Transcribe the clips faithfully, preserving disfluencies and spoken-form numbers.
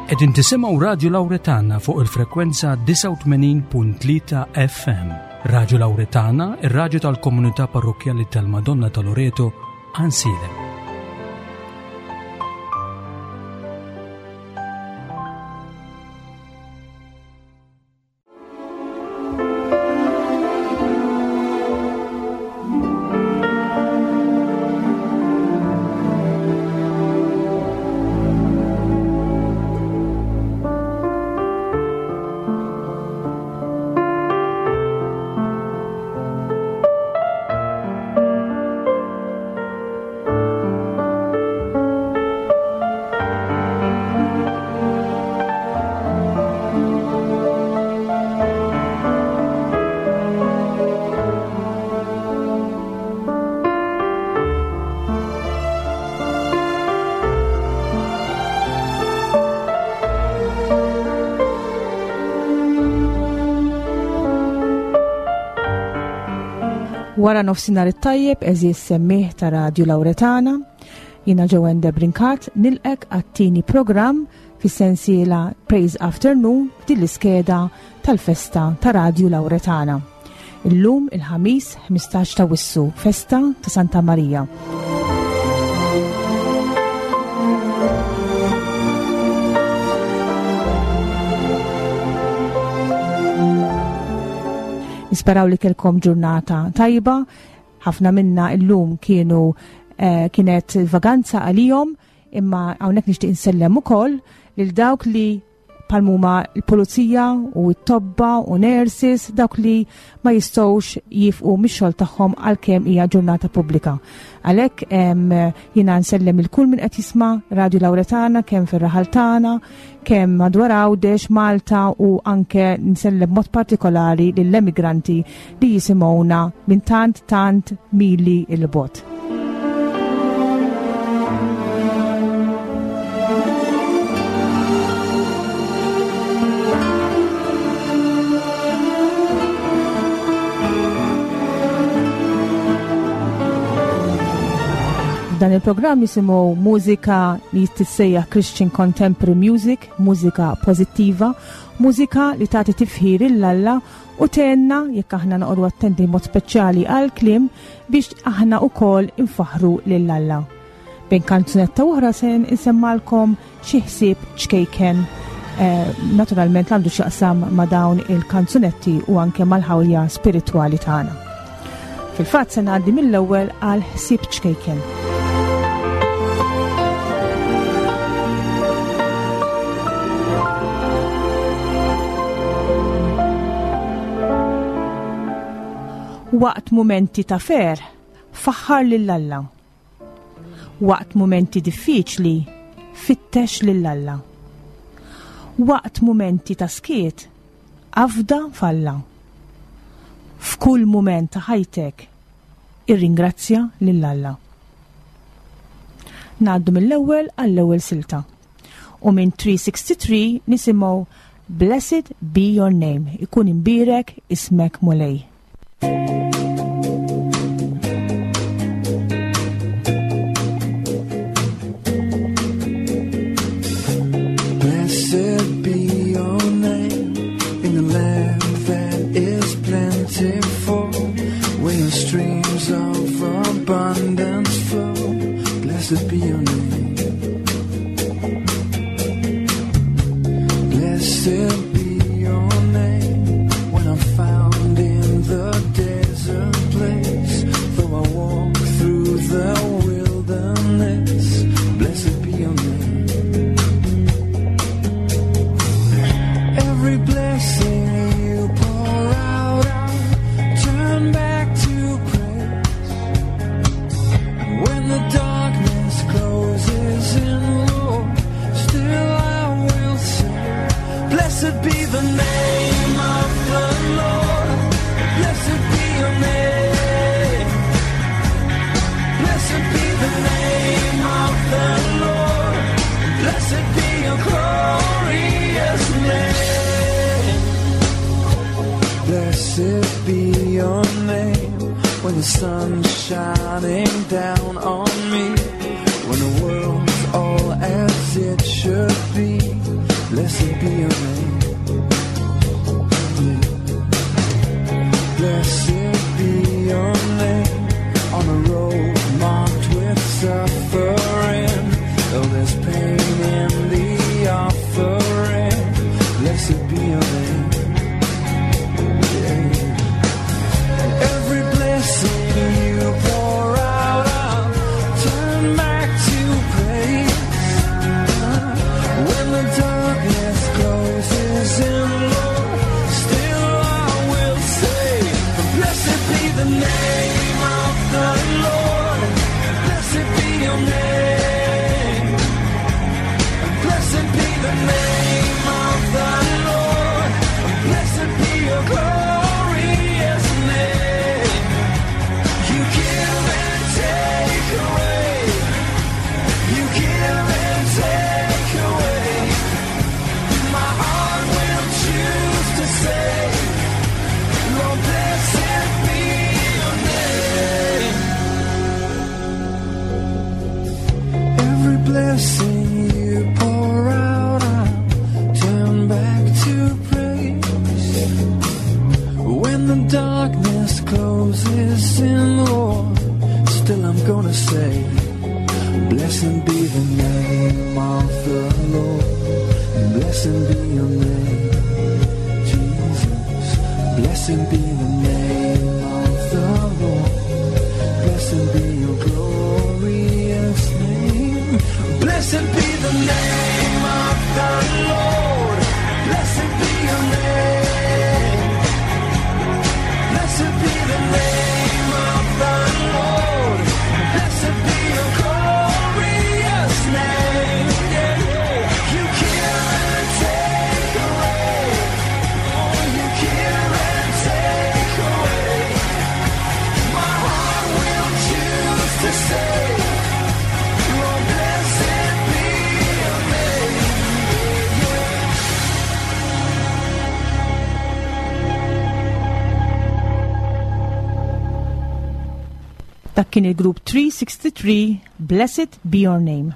Qed intisimgħu Radio Lawretana fuq il-frekwenza tminja u tmenin punt tlieta F M. Radio Lawretana, ir-radju tal-Komunità Parrokjali tal-Madonna ta' Loreto, Ansile. Wara nofsinhar it-tajjeb eżis semmih ta' Radio Lawretana, jiena Joanne Debrinkat nilqek għat-tieni programm fis-sensiela Praise Afternoon din l-iskeda tal-festa ta' Radio Lawretana. Illum il-ħamis ħmistax ta' Wissu, festa ta' Santa Marija. Nisperaw li kelkom ġurnata tajba, ħafna minna illum kienu eh, kienet vaganza għalihom, imma hawnhekk nixtieq insellem ukoll lil dawk li palmuma l-pulizija u t-tobba u nurses, dawk li ma jistgħux jifqu mix-xogħol tagħhom għalkemm hija ġurnata pubblika. Għalhekk jiena nsellem il-kull min qed jisma' Radio Lawretana kemm fir-raħal tagħna, kemm madwar Għawdex, Malta u anke nsellem mod partikolari lill-emigranti li jisimgħuna minn tant tant mili il-bot. Dan il-programm jisimgħu mużika li tissejjaħ Christian Contemporary Music, mużika pożittiva, mużika li tagħti tifħir il-Alla u tenna jekk aħna noqogħdu attenti mod speċjali għal kliem biex aħna wkoll infaħru lill-Alla. Bejn kanzunetta oħra se insemmalkom xi ħsieb ċkejken eh, naturalment għandu x'jaqsam ma' dawn il-kanzunetti u anke mal-ħawja spiritwali tagħna. Fil-fatt se ngħaddi mill-ewwel għal ħsieb ċkejken. Waqt momenti ta' fer, faħħar lill-Alla. Waqt momenti diffiċli, fittex lill-Alla. Waqt momenti ta' skiet, afda falla. F'kull moment ta' ħajtek, irringrazzja lill-Alla. Ngħaddu mill-ewwel għall-ewwel silta. U minn three sixty-three nisimgħu Blessed be your name, ikun imbirek ismek mulej. Blessed be your name in the land that is plentiful, where your streams of abundance flow. Blessed be your name. Blessed be your name when I'm found in the desert place, though I walk through the wilderness. Blessed be your name. Every blessing you pour out, I'll turn back to praise. When the darkness closes in, Lord, still I will sing. Blessed be the name of the Lord. Blessed be your name. Blessed be the name of the Lord. Blessed be your glorious name. Blessed be your name when the sun's shining down on me, when the world's all as it should be. blessing you pour out, I'll turn back to praise. When the darkness closes in, Lord, still I'm gonna say, blessed be the name of the Lord. Blessed be your name, Jesus. Blessed be the name of the Lord. Blessed be your glorious name. Blessed be the name of the Lord. Blessed be your name. Blessed be the name of the Lord. Blessed be your glorious name. Yeah, yeah. You kill and take away. Oh, you kill and take away. My heart will choose to say, oh, blessed be your name. Dak kien il-grupp three sixty-three, Blessed Be Your Name.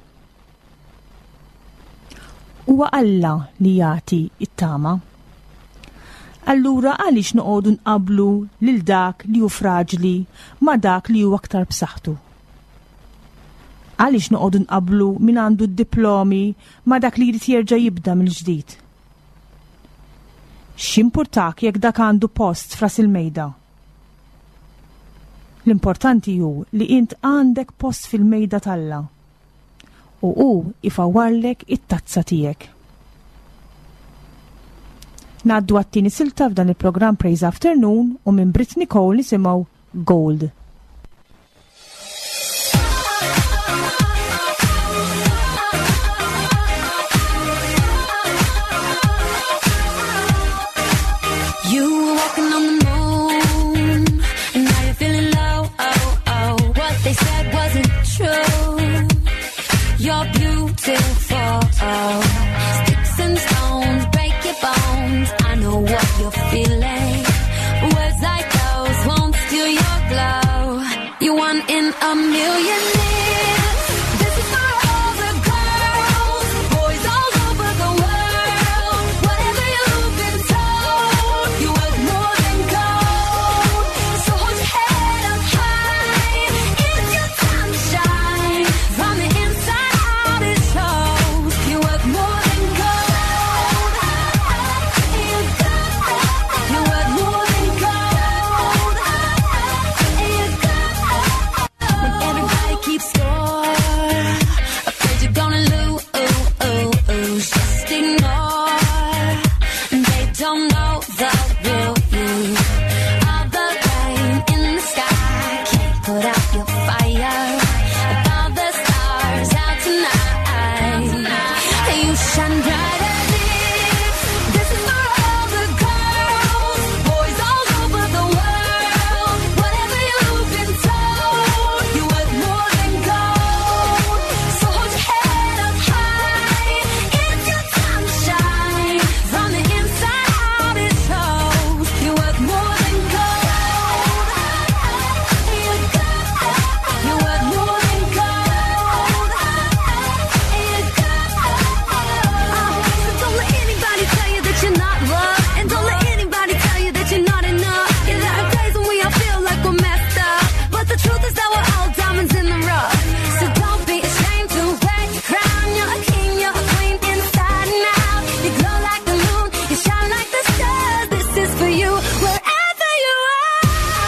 Huwa Alla li jagħti it-tama. Allura għaliex noqogħdu nqablu lil dak li hu fraġli ma' dak li huwa aktar b'saħħtu? Għaliex noqogħdu nqablu min għandu d-diplomi ma' dak li jrid jerġa' jibda mill-ġdid? X'impurtak jekk dak għandu post f'ras il-mejda? L-importanti hu li int għandek post fil-mejda talla u hu ifawwarlek it-tazza tiegħek. Ngħaddu għat-tieni silta f'dan il-programm Praise Afternoon u minn Brittany Cole nisimgħu Gold. You were walking on the moon, and now you're feeling low. Oh, oh, what they said wasn't true. You're beautiful. Oh, sticks and stones break your bones. I know what you're feeling. Words like those won't steal your glow. You one in a million years. This is for all the girls, boys all over the world. Whatever you've been told, you worth more than gold. So hold your head up high. It's your time to shine. From the inside out it shows. You worth more than gold. You got, you worth more than gold. You got, when everybody keeps score, afraid you're gonna lose. Just ignore. They don't know the real you. All the rain in the sky can't put out your fire. If all the stars out tonight, you shine bright as this. This is for all the girls, boys all over the world. Whatever you've been told, you worth more than gold. So hold your head up high. It's your time to shine. From the inside out it shows. You worth more than gold. You got, you worth more than gold. You got, so don't let anybody tell you that you're not loved, and don't let anybody tell you that you're not enough. Yeah, there are days when we all feel like we're messed up, but the truth is that we're all diamonds in the rough. So don't be ashamed to wear your crown. You're a king, you're a queen inside and out. You glow like the moon, you shine like the stars. This is for you, wherever you are.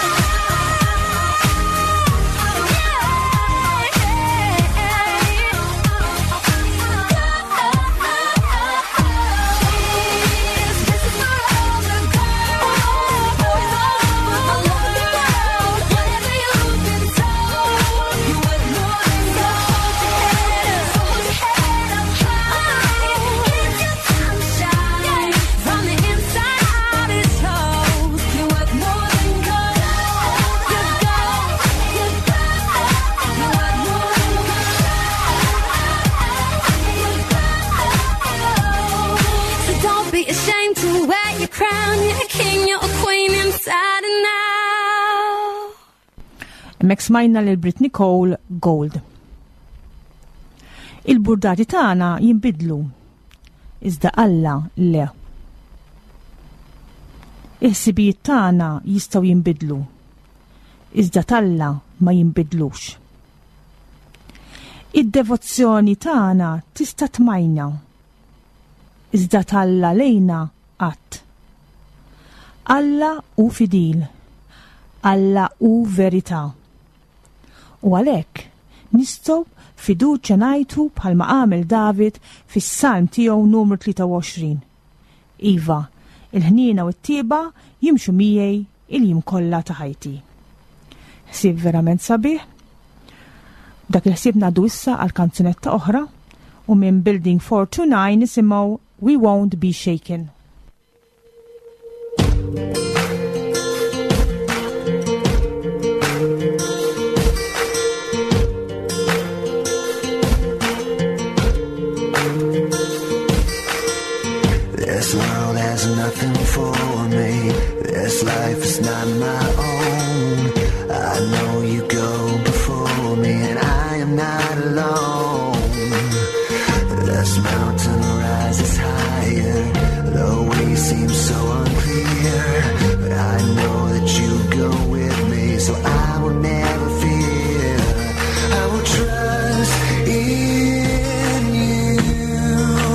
This is for all the girls, boys all over the world. Whatever you've been told, you worth more than gold. So hold your head up high. It's your time to shine. From the inside out it shows. You worth more than gold. You got, you got, you worth more than gold. So don't be ashamed to wear your crown. You're a king, you're a queen inside and out. Mek smajna lil Brittany Cole Gold. Il-burdati tagħna jinbidlu, iżda Alla le. Il-ħsibijiet tagħna jistgħu jinbidlu, iżda t'Alla ma jinbidlux. Id-devozzjoni tagħna tista' tmajna, iżda t'Alla lejna qatt. Alla hu fidil, Alla hu verità. U għalhekk nistgħu fiduċja ngħidu bħalma għamel David fis-Salm tiegħu numru tlieta u għoxrin. Iva, il-ħniena u t-tieba jimxu miegħi il-jiem kollha ta' ħajti. Ħsieb verament sabiħ. Dak il-ħsieb ngħaddu issa għal kanzunetta oħra u minn Building four two nine nisimgħu We Won't Be Shaken. This world has nothing for me. This life is not my own. I know you go before me and I am not alone. This mountain rises higher. The way seems so unclear, but I know that you go with me, so I will never fear. I will trust in you.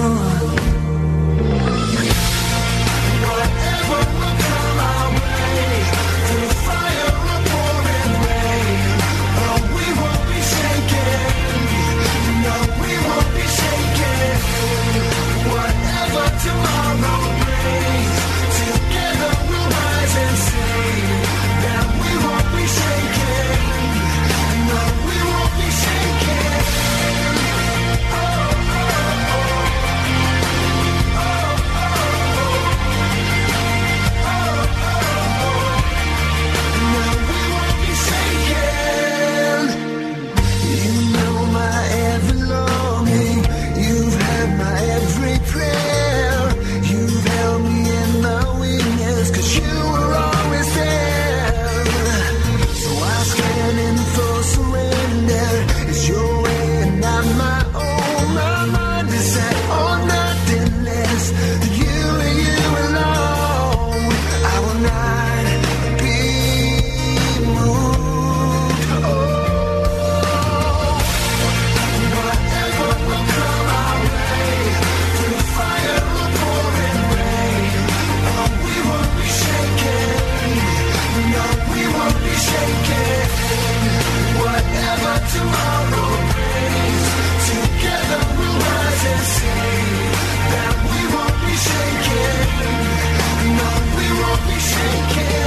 Whatever will come our way, through fire or pouring rain, oh, we won't be shaken. No, we won't be shaken. Whatever tomorrow brings, together we'll rise and sing that we won't be shaken. No, we won't be shaken. Oh, oh, oh. Oh, oh, oh. Oh, oh, oh. No, we won't be shaken. You know my every longing. You've heard my every prayer. You've held me in my weakness, 'cause you were always there. So I stand in full surrender. It's your way and not my own. My mind is set on nothing less than you and you alone. I will not be moved. Oh, whatever will come our way, through fire or pouring rain, oh, we won't be shaken. No, we won't be shaken. Whatever tomorrow brings, together we'll rise and sing that we won't be shaken. No, we won't be shaken.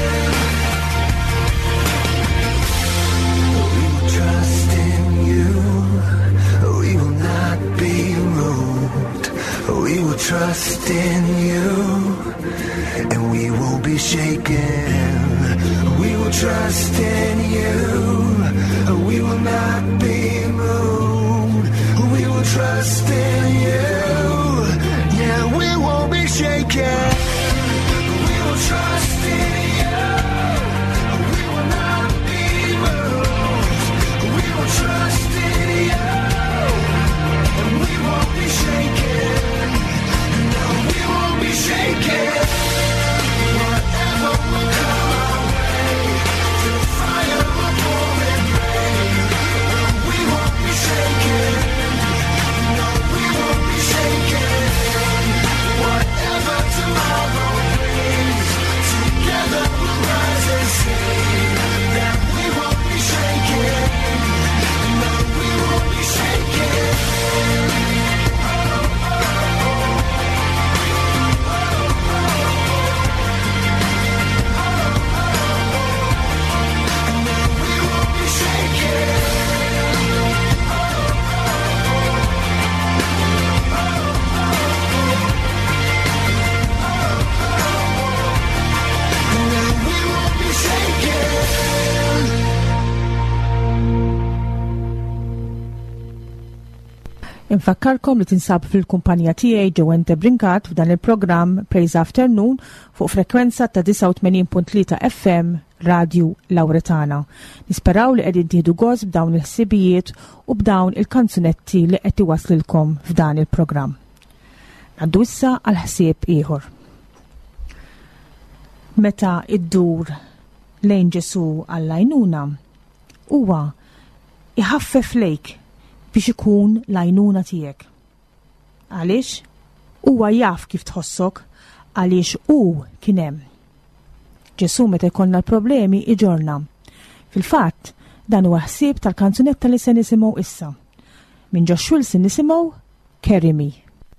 We will trust in you. We will not be moved. We will trust in you, and we won't be shaken. We will trust in you. We will not be moved. We will trust in you. Yeah, we won't be shaken. We will trust in you. We will not be moved. We will trust in you. And we won't be shaken. No, we won't be shaken. Whatever will come our way, through fire or pouring rain, oh, we won't be shaken. No, we won't be shaken. Whatever tomorrow brings, together we'll rise and sing that we won't be shaken. No, we won't be shaken. Infakkarkom li tinsab fil-kumpanija tiegħi ġewwa Brinkat f'dan il-programm Praise Afternoon fuq frekwenza ta' tminja punt tlieta F M Radio Lauretana. Nisperaw li qegħdin tieħdu gost b'dawn il-ħsibijiet u b'dawn il-kanzunetti li qed iwaslilkom f'dan il-programm. Għaddu issa għal ħsieb ieħor. Meta iddur lejn Ġesu għall-għajnuna, huwa iħaffef lejk biex ikun l-għajnuna tiegħek. Għaliex? Huwa jaf kif tħossok għaliex hu kien hemm. Ġesu meta jkollna l-problemi iġorna. Fil-fatt, dan huwa ħsieb tal-kanzunetta li se nisimgħu issa. Minn Josh Wilson nisimgħu Carry Me.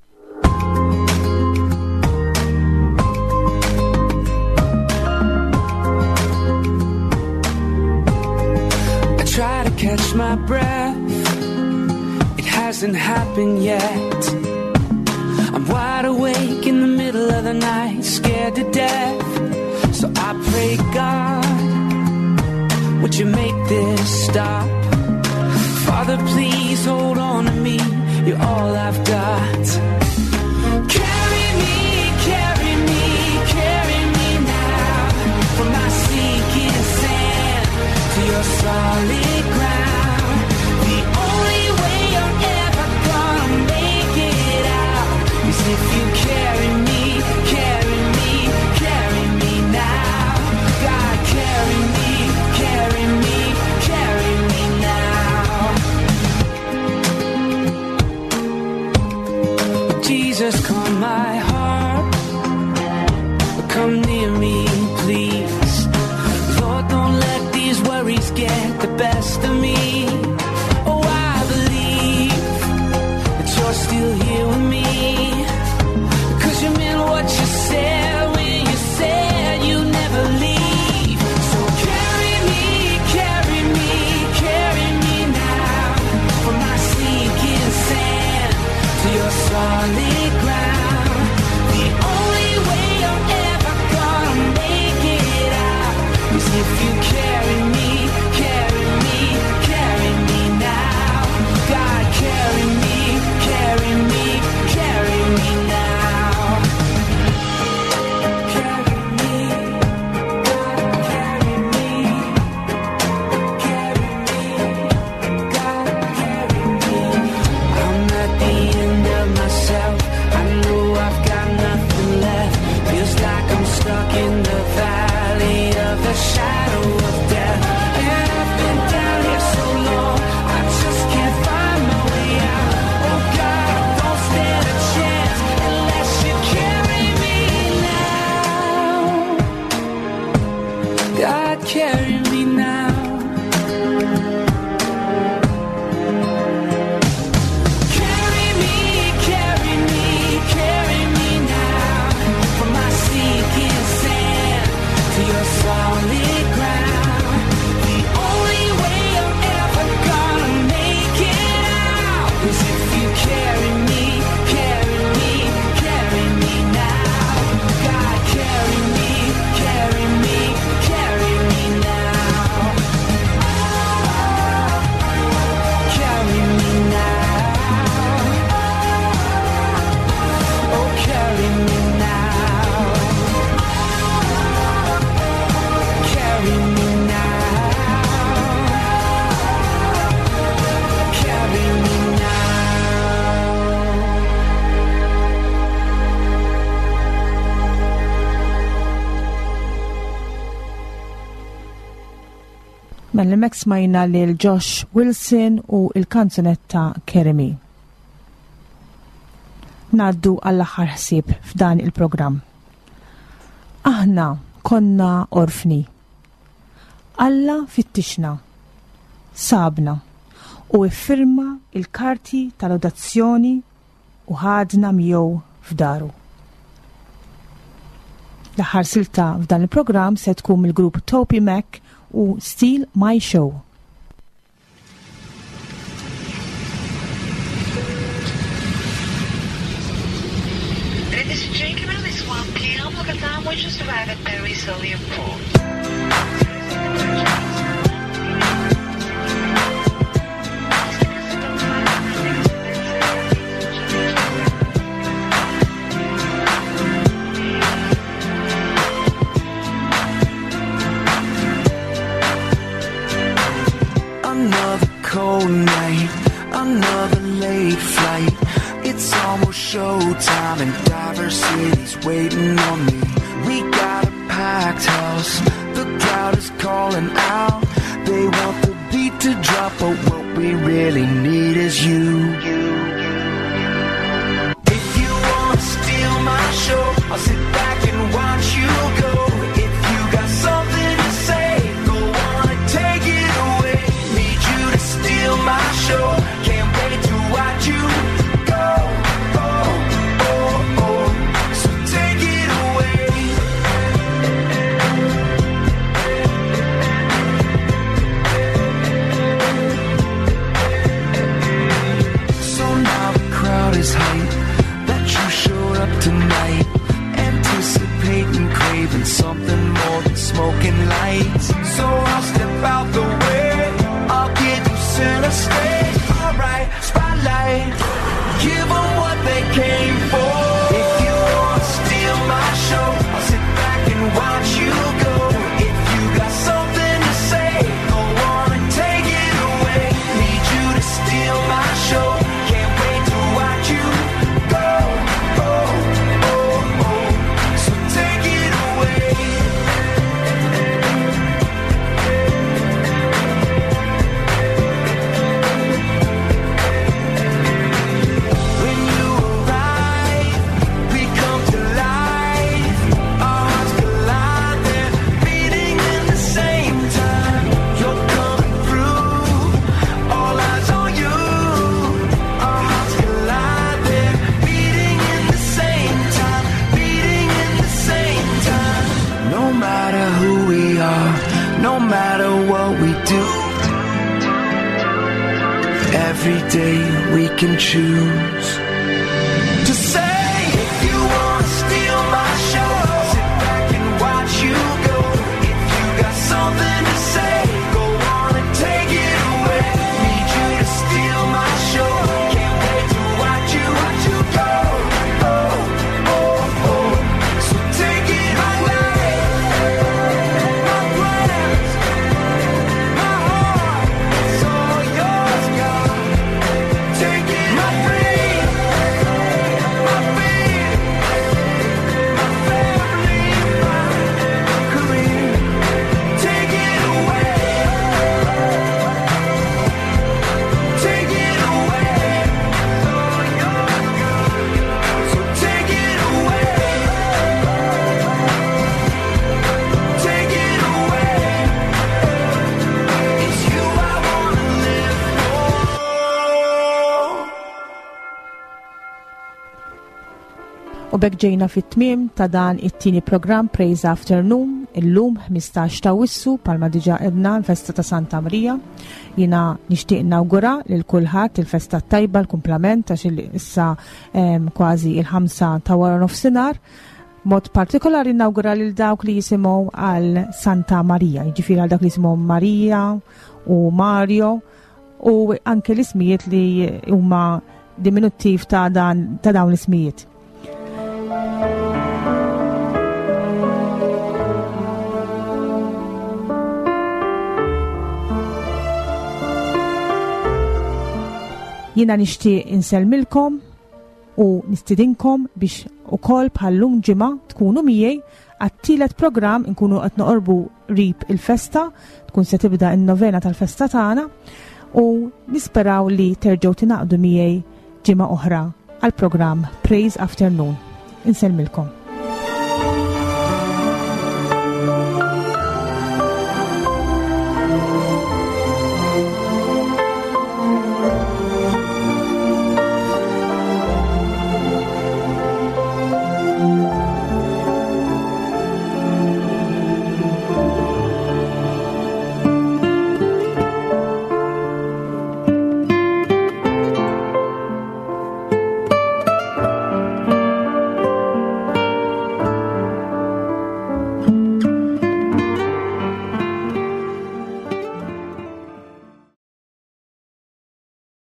I try to catch my breath. It hasn't happened yet. I'm wide awake in the middle of the night, scared to death. So I pray, God, would you make this stop? Father, please hold on to me. You're all I've got. Carry me, carry me, carry me now. From my sinking sand to your solid ground. The only way I'm ever gonna make it out is if you carry me, carry me, carry me now. God, carry me, carry me, carry me now. Jesus, calm my heart. Come near me, please. Lord, don't let these worries get the best of me. Oh, I believe that you're still here with me. Cause you meant what you said when you said you'd never leave. So carry me, carry me, carry me now. From my sinking sand to your solid ground. The only way I'm ever gonna make it out is if you carry me, carry me, carry me now. God, carry me, carry me, carry me now. Carry me, God, carry me, carry me, God, carry me. I'm at the end of myself. I know I've got nothing left. Feels like I'm stuck in the valley of the shadow of death. And I've been down here so long, I just can't find my way out. Oh God, don't stand a chance unless you carry me now. God, carry me now. Carry me, carry me, carry me now. From my sinking sand to your solid ground. The only way I'm ever gonna make it out is if you carry me, carry me, carry me now. God, carry me, carry me, carry me now. Carry me now. Oh, carry me now. Carry me now. Carry me now. Mell-mek smajna lil Josh Wilson u il-kanzunetta Carry Me. Naddu għall-aħħar ħsieb f'dan il-programm. Aħna konna orfni. Alla fittixna, sabna u iffirma il-karti tal-odazzjoni u ħadna miegħu f'daru. L-aħħar silta f'dan il-programm se tkun il-grupp Topi Mac u Steal My Show. Ladies and gentlemen, it's one p m Local time. We just arrived at Paris Airport. night, another late flight. It's almost showtime and Diver's City's waiting on me. We got a packed house, the crowd is calling out. They want the beat to drop, but what we really need is you. If you wanna steal my show, I'll sit back and watch you go. If you got something to say, go on and take it away. Need you to steal my show, can't wait to watch you go. Oh, oh, oh, so take it away. So now the crowd is hyped that you showed up tonight, anticipating, craving something more than smoking lights. So I'll step out the way, I'll give you center stage. Alright, spotlight, give them what they came for. If you wanna steal my show, I'll sit back and watch you go. If you got something to say, go on and take it away. Need you to steal my show, can't wait to watch you go. Oh, oh, oh, so take it away. When you arrive, we come to life. Our hearts collide, they're beating in the same time. You're coming through, all eyes on you. Our hearts collide, they're beating in the same time, beating in the same time. No matter who we are, no matter what we do, every day we can choose to say, if you wanna steal my show, sit back and watch you go. If you got something to say, go on and take it away. Need you to steal my show, can't wait to watch you, watch you go. Oh, oh, oh, so take it away. My plans, my heart, it's all yours, God. Take it, my dream, my fear, my family, my career. Take it away. Take it away. It's all yours, God. So take it away. Take it away. It's you I wanna live for. U bekk ġejna fit-tmiem ta' dan it-tieni program Praise Afternoon, illum ħmistax ta' wissu palma diġa edna l-festa ta' Santa Maria. Jina nixtieq nawgura lil kulħadd il-festa tajba, l-kumplament għax il- issa em, kważi il-ħamsa ta' wara nofsinhar. Mod partikolari nawgura lil dawk li jisimgħu għal Santa Maria, jiġifieri għal dak li jisimgħu Marija u Mario u anke l-ismijiet li huma diminuttiv ta' dan ta' dawn l-ismijiet. Jina nixtieq inselmilkom u nistidinkom biex ukoll bħallum ġimgħa tkunu miegħi għat-tielet programm inkunu qed noqorbu rib il-festa, tkun se tibda n-novena tal-festa tagħna u nisperaw li terġgħu tingħaqdu miegħi ġimgħa oħra għall-programm Praise Afternoon. Inselmilkom.